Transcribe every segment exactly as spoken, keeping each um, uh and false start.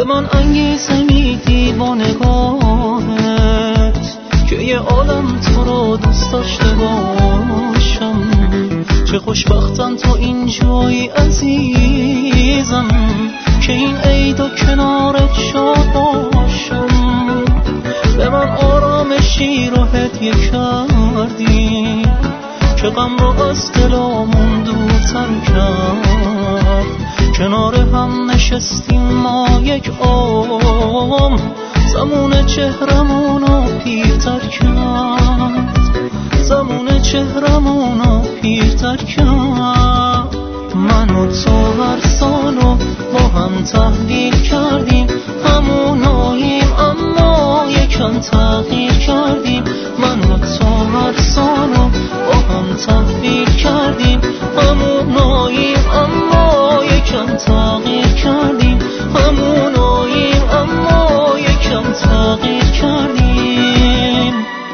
من انگیزه میدی با نگاهت که یه عالم تو رو دوست داشته باشم. چه خوشبختم تو اینجایی عزیزم که این عید و کنارت شاد باشم. به من آرامشی رو هدیه کردی که غم رو از دلامون دورتر کرد. کنار هم نشستیم ما یک عمر، زمان چهرمونو پیرتر کرد، زمان چهرمونو پیرتر کرد. من و تو هر سالو با هم تحلیل کردیم، هموناییم اما یکم تغییر کردیم. من و تو هر سالو با هم تحلیل کردیم، هموناییم اما یکم تغییر کردیم، هموناییم اما یکم تغییر کردیم.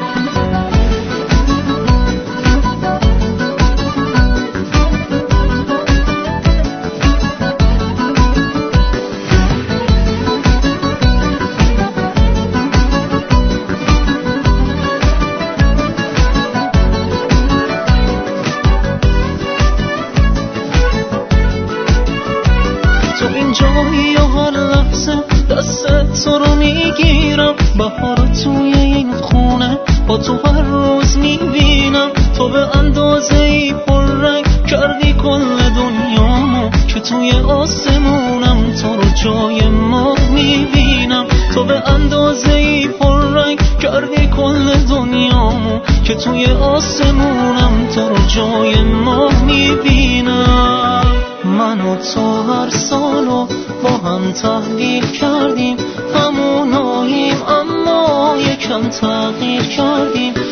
جایی و هر لحظه دست تو رو میگیرم، بهار توی این خونه با تو هر روز میبینم. تو به اندازه ای پر رنگ کردی کل دنیامو که توی آسمونم تو رو جای ما میبینم. تو به اندازه ای پر رنگ کردی کل دنیامو که توی آسمونم تو رو جای ما میبینم. من و تو هر سالو با هم تحلیل کردیم، هموناییم اما یکم تغییر کردیم.